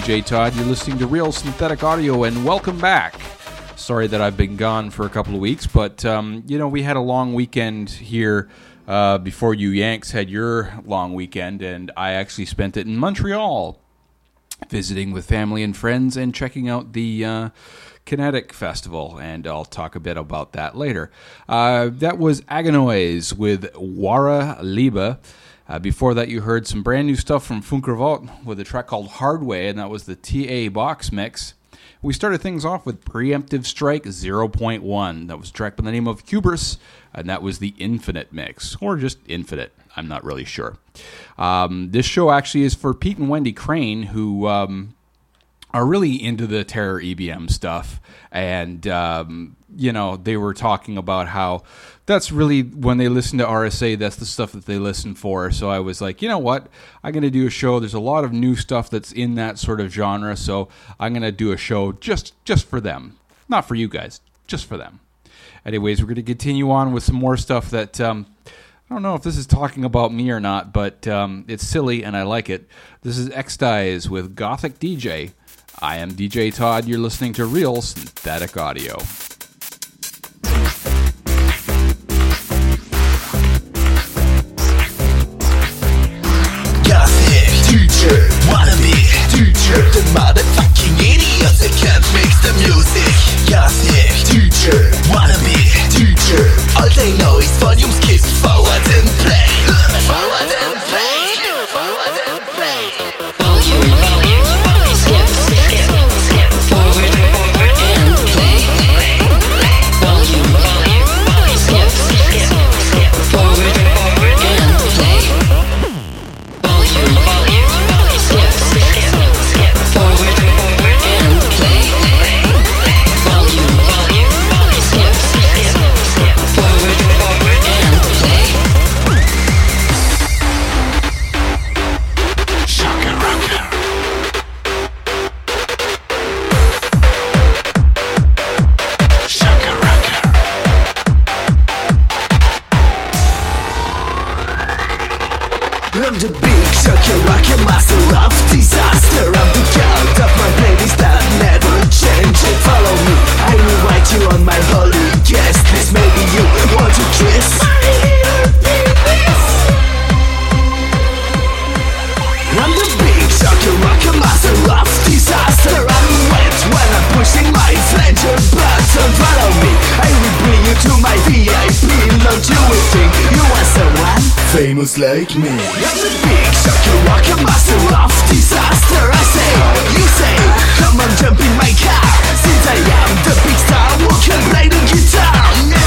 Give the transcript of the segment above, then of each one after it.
DJ Todd. You're listening to Real Synthetic Audio, and welcome back. Sorry that I've been gone for a couple of weeks, but, we had a long weekend here before you Yanks had your long weekend, and I actually spent it in Montreal, visiting with family and friends and checking out the Kinetic Festival, and I'll talk a bit about that later. That was Aganoise with Wara Liebe. Before that, you heard some brand new stuff from Funkervolt with a track called Hardway, and that was the TA Box mix. We started things off with Preemptive Strike 0.1. That was a track by the name of Hubris, and that was the Infinite mix, or just Infinite. I'm not really sure. This show actually is for Pete and Wendy Crane, who are really into the Terror EBM stuff, and they were talking about how that's really, when they listen to RSA, that's the stuff that they listen for. So I was like, you know what, I'm going to do a show. There's a lot of new stuff that's in that sort of genre, so I'm going to do a show just for them. Not for you guys, just for them. Anyways, we're going to continue on with some more stuff that I don't know if this is talking about me or not, but it's silly and I like it. This is X-Dies with Gothic DJ. I am DJ Todd. You're listening to Real Synthetic Audio. Gothic teacher, wannabe teacher, the motherfucking idiots that can't mix the music. Gothic teacher, wannabe teacher, all they know is volumes keep forward and play. Forward and play. Forward and play. Volume, skip, skip, forward and play. Volume, skip, skip, forward and play. Volume, skip, skip, forward and play. Volume, skip, skip, forward and play. Shaka Raka. Shaka Raka. I'm the big Shaka Raka master of disaster. I'm the god of my playlist that never changes. Follow me, I will write you on my holy guest list. Maybe you want to kiss my inner penis. I'm the big Shaka Raka master of disaster. I'm wet when I'm pushing my flanger button. Follow me, I will bring you to my VIP. Don't you think you want someone famous like me? I'm the big Shaka Raka master of disaster. I say, you say, come on jump in my car. Since I am the big star who can play the guitar.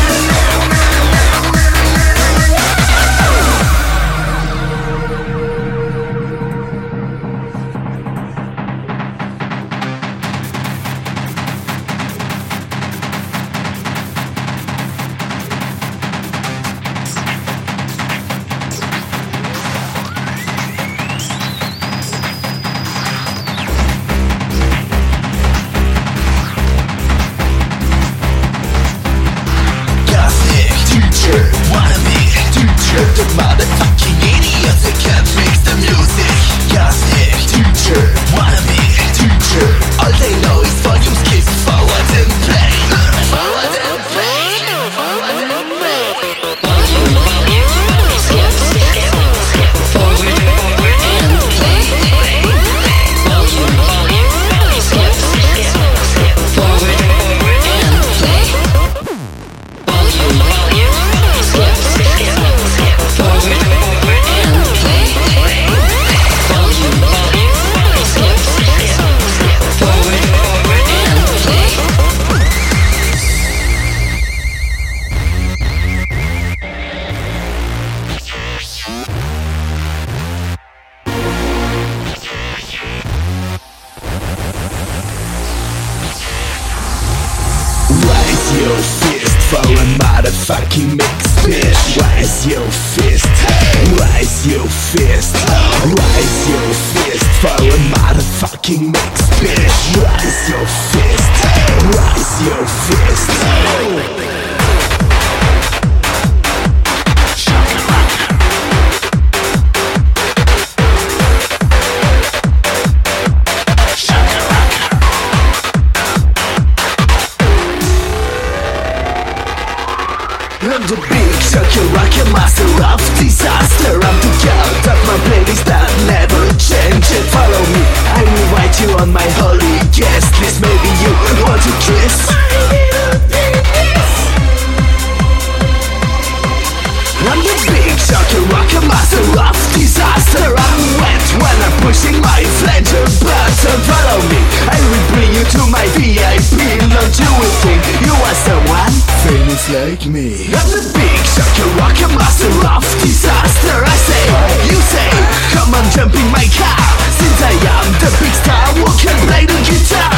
Gothic teacher, wannabe teacher, the motherfucking idiots that can't mix the music. Gothic teacher, wannabe teacher, all they know is volumes keep forward and play. Forward and play. Forward and play. Volume, skip, skip, forward and play. Volume, skip, skip, forward and play. Volume, skip, skip, forward and play. Volume, skip, skip, forward and play. Raise your fist for a motherfucking mix, bitch. Raise your fist. Raise your fist. Raise your fist for a motherfucking mix, bitch. Raise your fist. Raise your fist. Shaka Raka. Shaka I'm the big shocker, rocker, master of disaster. I'm the god of my playlist that never change it. Follow me, I will write you on my holy guest list. Maybe you want to kiss my little penis. I'm the big shocker, rocker, master of disaster. I'm wet when I'm pushing my flanger button. Follow me, I will bring you to my VIP. Don't you think you are someone famous like me? I'm the big shocker, rocker, master of disaster. I say, you say, come on, jump in my car. Since I am the big star who can play the guitar.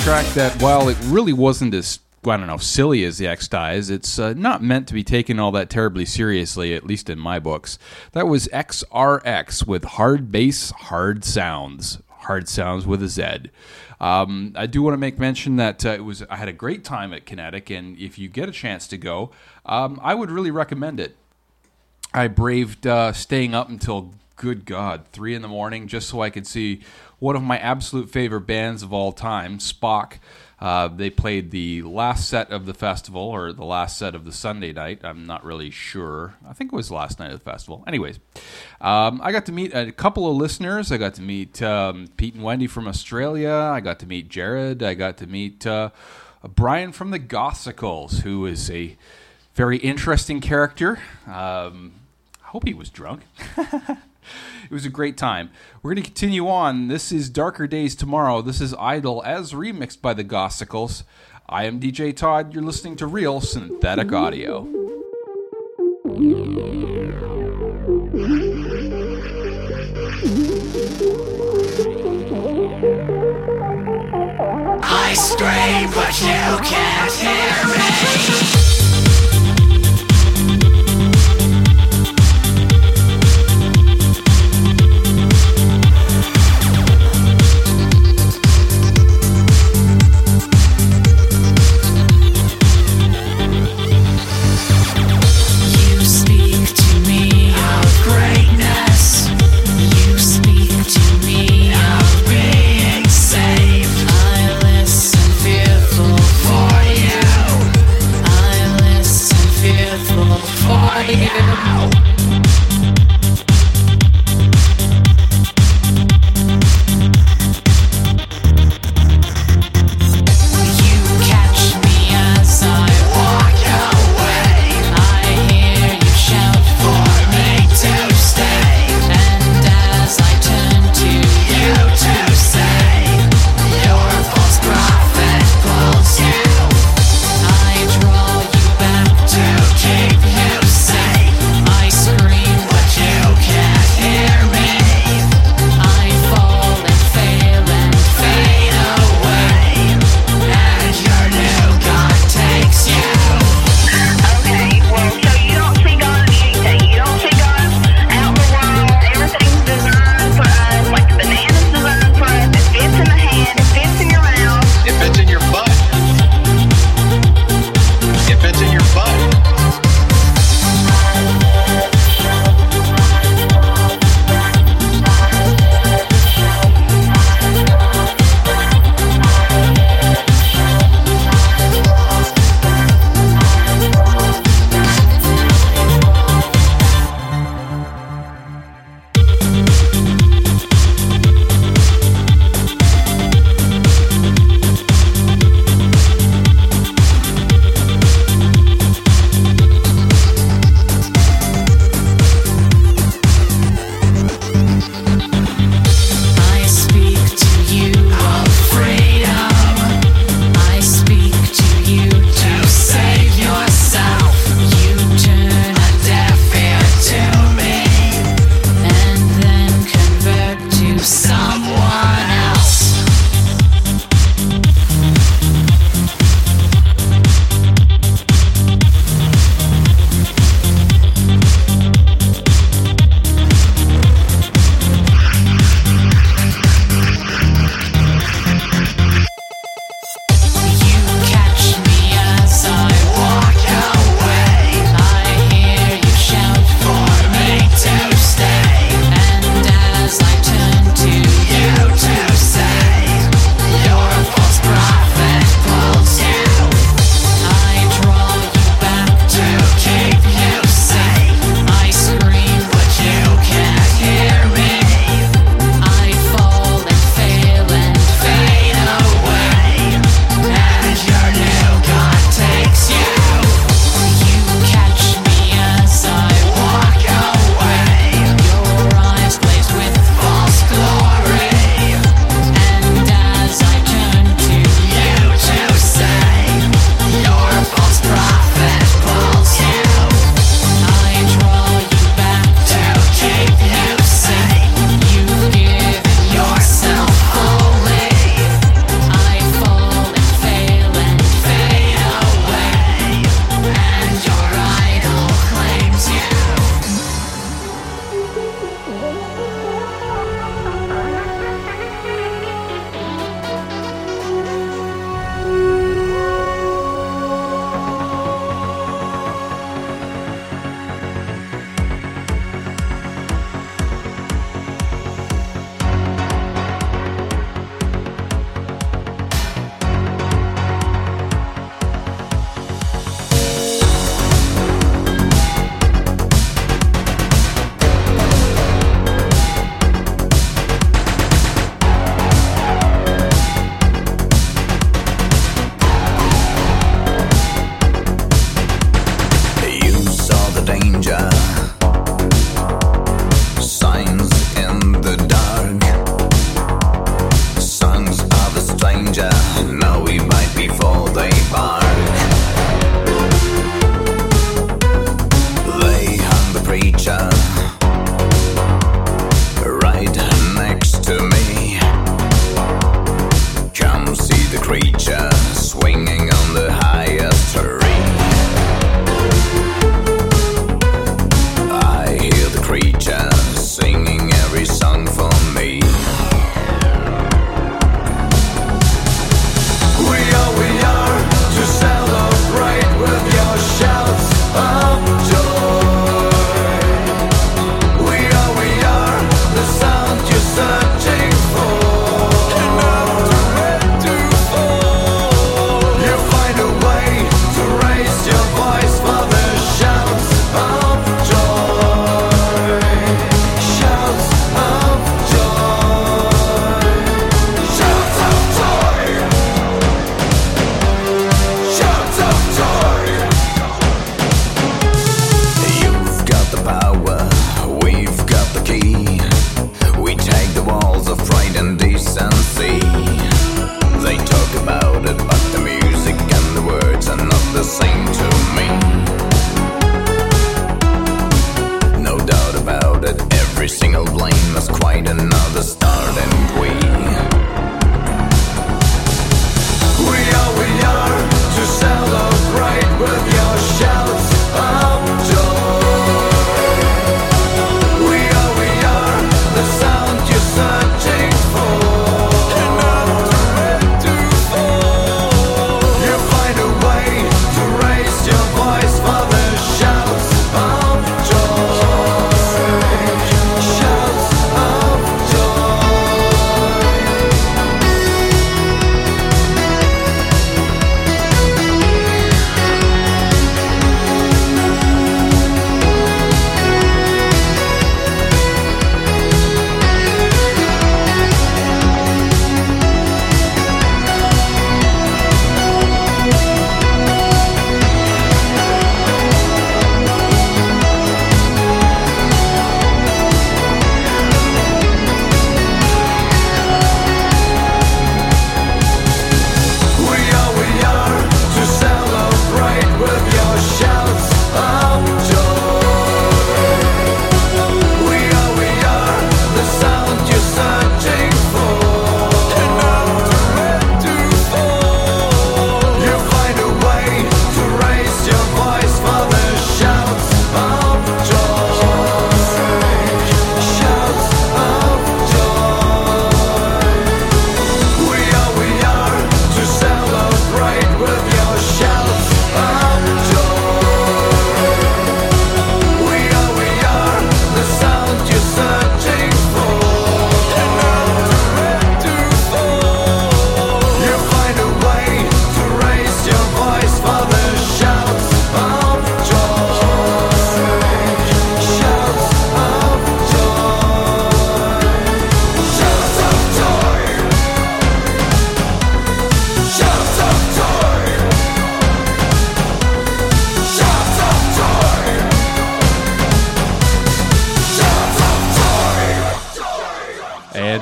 track that, while it really wasn't as, I don't know, silly as the X-Dies, it's not meant to be taken all that terribly seriously, at least in my books. That was XRX with Hard Bass, Hard Sounds. Hard Sounds with a Z. I do want to make mention that I had a great time at Kinetic, and if you get a chance to go, I would really recommend it. I braved staying up until, good God, 3 in the morning just so I could see one of my absolute favorite bands of all time, Spock. They played the last set of the festival, or the last set of the Sunday night. I'm not really sure. I think it was the last night of the festival. Anyways, I got to meet a couple of listeners. I got to meet Pete and Wendy from Australia. I got to meet Jared. I got to meet Brian from the Gothicals, who is a very interesting character. I hope he was drunk. It was a great time. We're going to continue on. This is Darker Days Tomorrow. This is Idol as remixed by the Gothicals. I am DJ Todd. You're listening to Real Synthetic Audio. I scream, but you can't hear me. I listen fearful for you.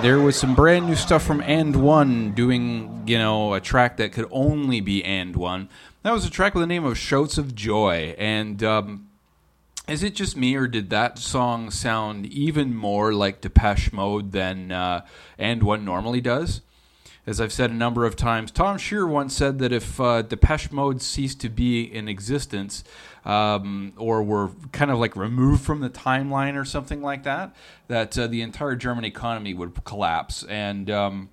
there was some brand new stuff from And One doing, a track that could only be And One. That was a track with the name of Shouts of Joy. And is it just me, or did that song sound even more like Depeche Mode than And One normally does? As I've said a number of times, Tom Shearer once said that if Depeche Mode ceased to be in existence, or were kind of like removed from the timeline or something like that, that the entire German economy would collapse. And,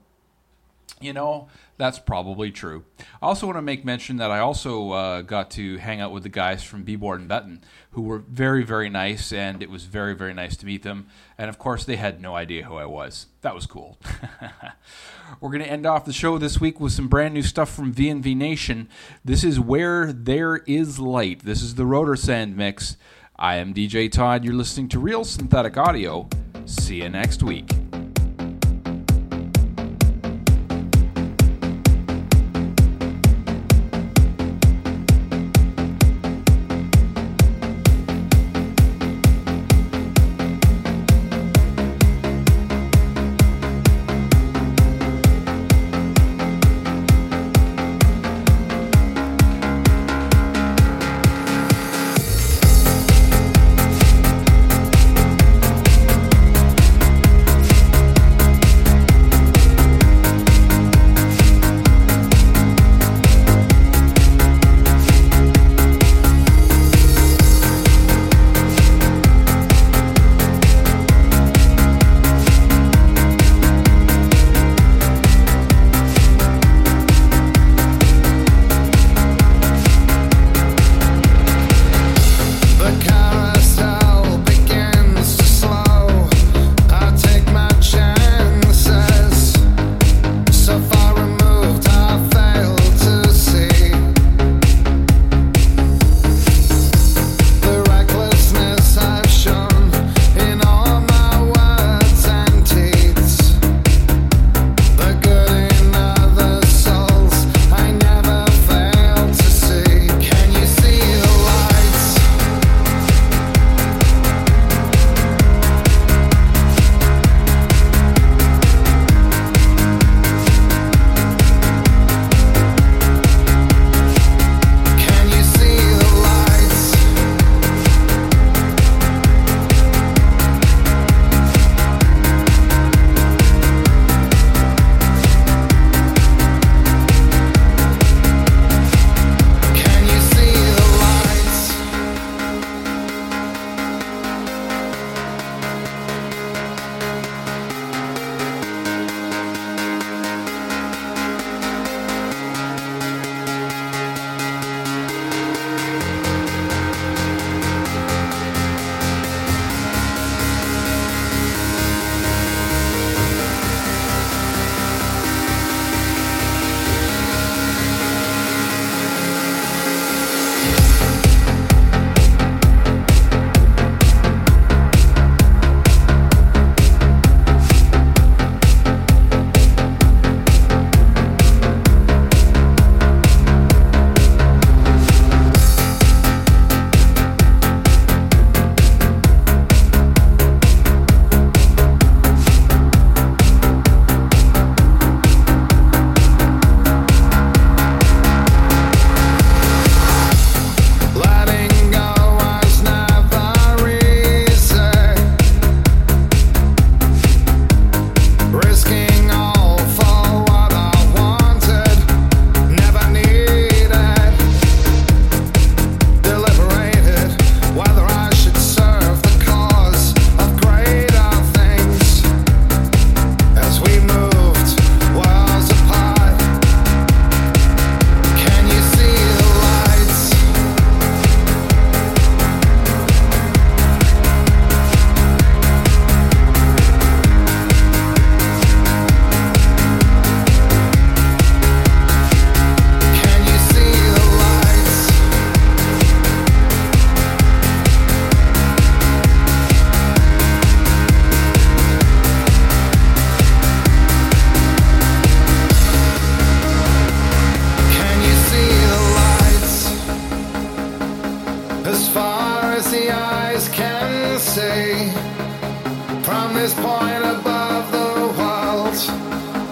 that's probably true. I also want to make mention that I also got to hang out with the guys from Beeboard and Betton, who were very, very nice, and it was very, very nice to meet them. And, of course, they had no idea who I was. That was cool. We're going to end off the show this week with some brand new stuff from VNV Nation. This is Where There Is Light. This is the Rotor Sand mix. I am DJ Todd. You're listening to Real Synthetic Audio. See you next week.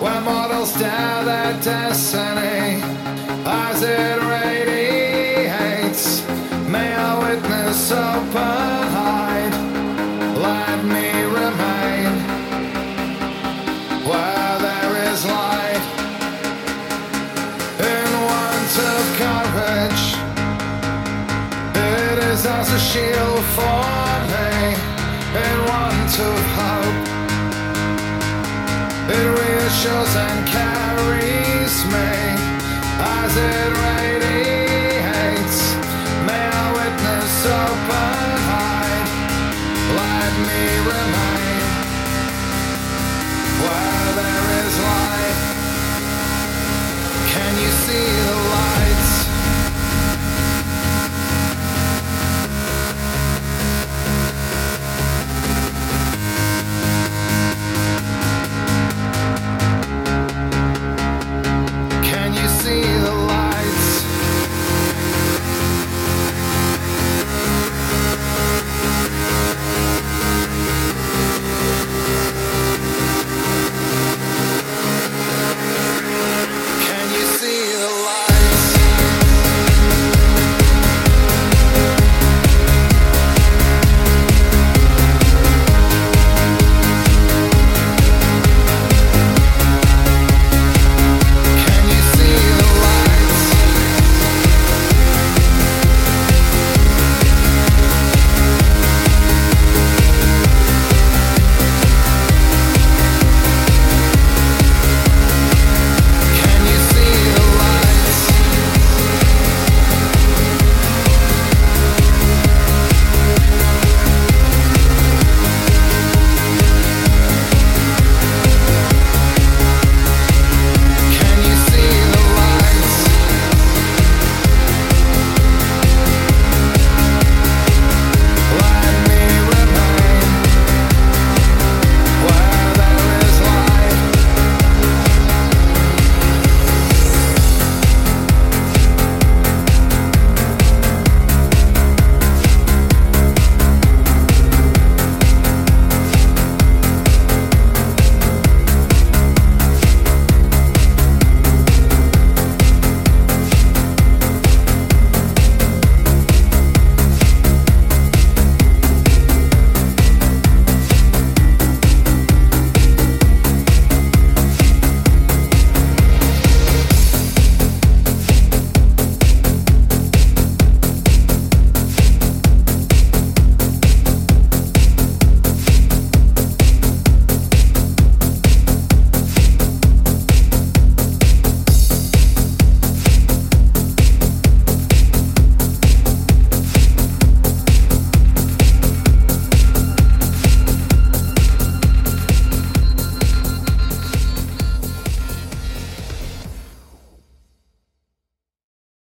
where mortals dare their destiny as it radiates. May I witness open-eyed, let me remain where there is light. In want of courage, it is as a shield for me. In want of hope, it reassures and